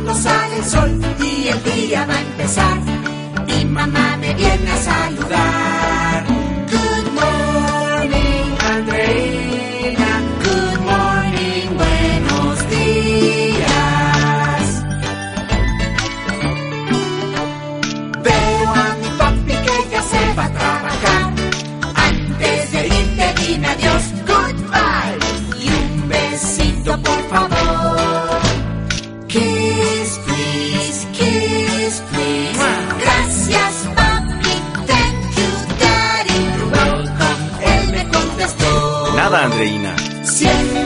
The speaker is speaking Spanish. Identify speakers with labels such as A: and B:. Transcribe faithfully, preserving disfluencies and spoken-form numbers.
A: no sale el sol y el día va a empezar. Mi mamá me viene a saludar. Good morning, Andreina. Good morning, buenos días. Veo a mi papi que ya se va a trabajar. Antes de irte dime adiós, goodbye. Y un besito por favor. Kiss, please, kiss, please. Gracias, papi, thank you, daddy. You're welcome, él me contestó.
B: Nada, Andreina.
A: Siempre